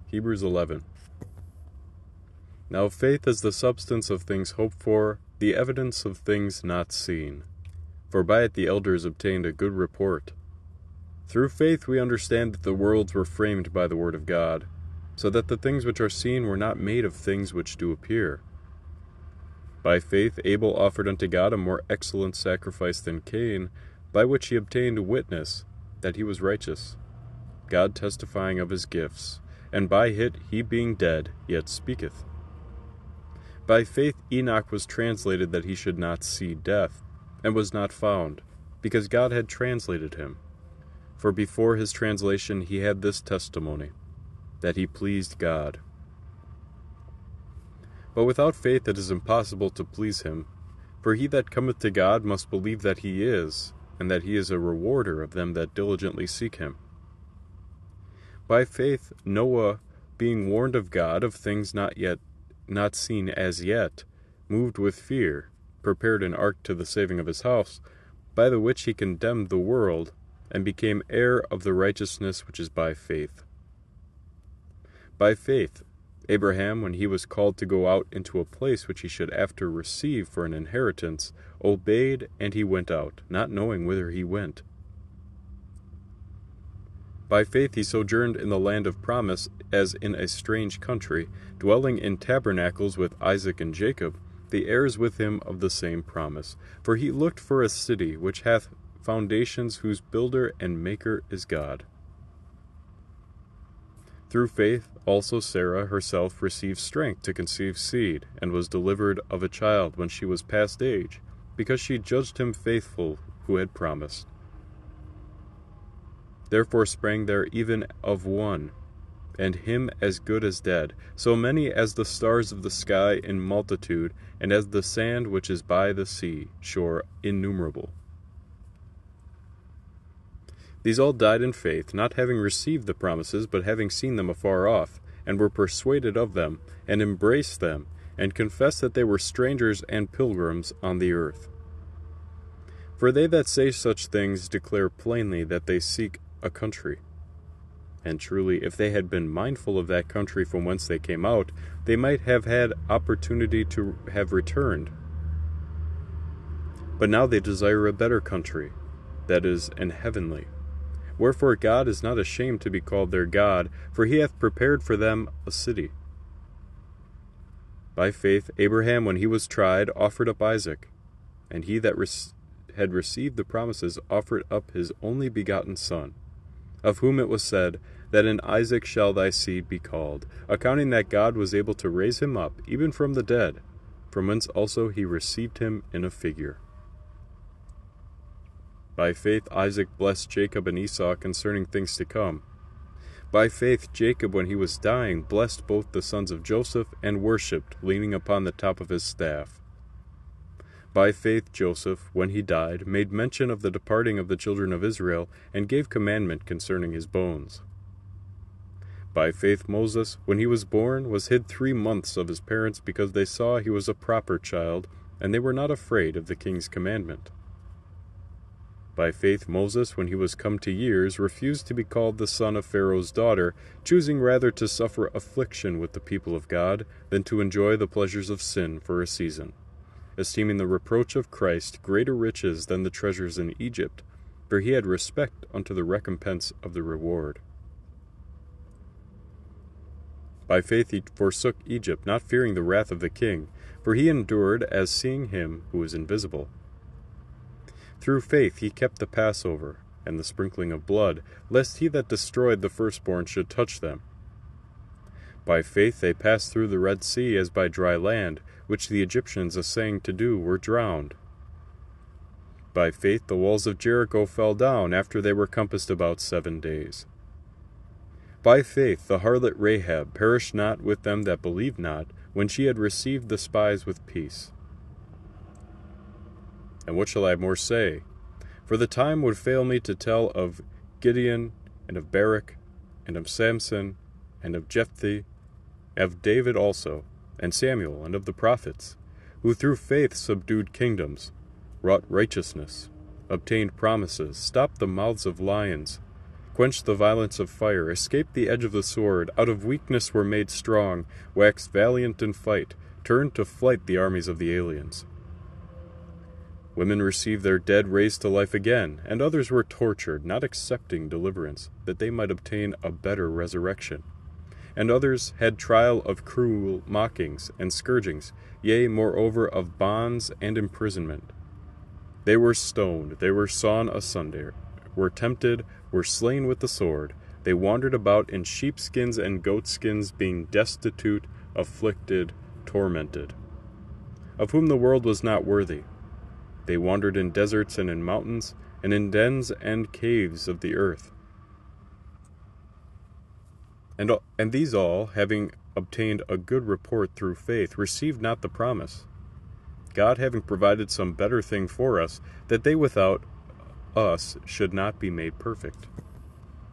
Hebrews 11. Now faith is the substance of things hoped for, the evidence of things not seen. For by it the elders obtained a good report. Through faith we understand that the worlds were framed by the word of God, so that the things which are seen were not made of things which do appear. By faith Abel offered unto God a more excellent sacrifice than Cain, by which he obtained witness that he was righteous, God testifying of his gifts, and by it he being dead yet speaketh. By faith Enoch was translated that he should not see death, and was not found, because God had translated him. For before his translation he had this testimony, that he pleased God. But without faith it is impossible to please him, for he that cometh to God must believe that he is, and that he is a rewarder of them that diligently seek him. By faith Noah, being warned of God of things not seen as yet, moved with fear, prepared an ark to the saving of his house, by the which he condemned the world, and became heir of the righteousness which is by faith. By faith Abraham, when he was called to go out into a place which he should after receive for an inheritance, obeyed, and he went out, not knowing whither he went. By faith he sojourned in the land of promise, as in a strange country, dwelling in tabernacles with Isaac and Jacob, the heirs with him of the same promise. For he looked for a city which hath foundations, whose builder and maker is God. Through faith also Sarah herself received strength to conceive seed, and was delivered of a child when she was past age, because she judged him faithful who had promised. Therefore sprang there even of one, and him as good as dead, so many as the stars of the sky in multitude, and as the sand which is by the sea shore innumerable. These all died in faith, not having received the promises, but having seen them afar off, and were persuaded of them, and embraced them, and confessed that they were strangers and pilgrims on the earth. For they that say such things declare plainly that they seek a country. And truly, if they had been mindful of that country from whence they came out, they might have had opportunity to have returned. But now they desire a better country, that is, an heavenly. Wherefore God is not ashamed to be called their God, for he hath prepared for them a city. By faith Abraham, when he was tried, offered up Isaac, and he that had received the promises offered up his only begotten son, of whom it was said, that in Isaac shall thy seed be called, accounting that God was able to raise him up, even from the dead, from whence also he received him in a figure. By faith Isaac blessed Jacob and Esau concerning things to come. By faith Jacob, when he was dying, blessed both the sons of Joseph, and worshipped, leaning upon the top of his staff. By faith Joseph, when he died, made mention of the departing of the children of Israel, and gave commandment concerning his bones. By faith Moses, when he was born, was hid 3 months of his parents, because they saw he was a proper child, and they were not afraid of the king's commandment. By faith Moses, when he was come to years, refused to be called the son of Pharaoh's daughter, choosing rather to suffer affliction with the people of God, than to enjoy the pleasures of sin for a season, esteeming the reproach of Christ greater riches than the treasures in Egypt, for he had respect unto the recompense of the reward. By faith he forsook Egypt, not fearing the wrath of the king, for he endured as seeing him who is invisible. Through faith he kept the Passover, and the sprinkling of blood, lest he that destroyed the firstborn should touch them. By faith they passed through the Red Sea as by dry land, which the Egyptians assaying to do were drowned. By faith the walls of Jericho fell down, after they were compassed about 7 days. By faith the harlot Rahab perished not with them that believed not, when she had received the spies with peace. And what shall I more say? For the time would fail me to tell of Gideon, and of Barak, and of Samson, and of Jephthah, of David also, and Samuel, and of the prophets, who through faith subdued kingdoms, wrought righteousness, obtained promises, stopped the mouths of lions, quenched the violence of fire, escaped the edge of the sword, out of weakness were made strong, waxed valiant in fight, turned to flight the armies of the aliens. Women received their dead raised to life again, and others were tortured, not accepting deliverance, that they might obtain a better resurrection. And others had trial of cruel mockings and scourgings, yea, moreover, of bonds and imprisonment. They were stoned, they were sawn asunder, were tempted, were slain with the sword. They wandered about in sheepskins and goatskins, being destitute, afflicted, tormented, of whom the world was not worthy. They wandered in deserts and in mountains, and in dens and caves of the earth. And these all, having obtained a good report through faith, received not the promise, God having provided some better thing for us, that they without us should not be made perfect.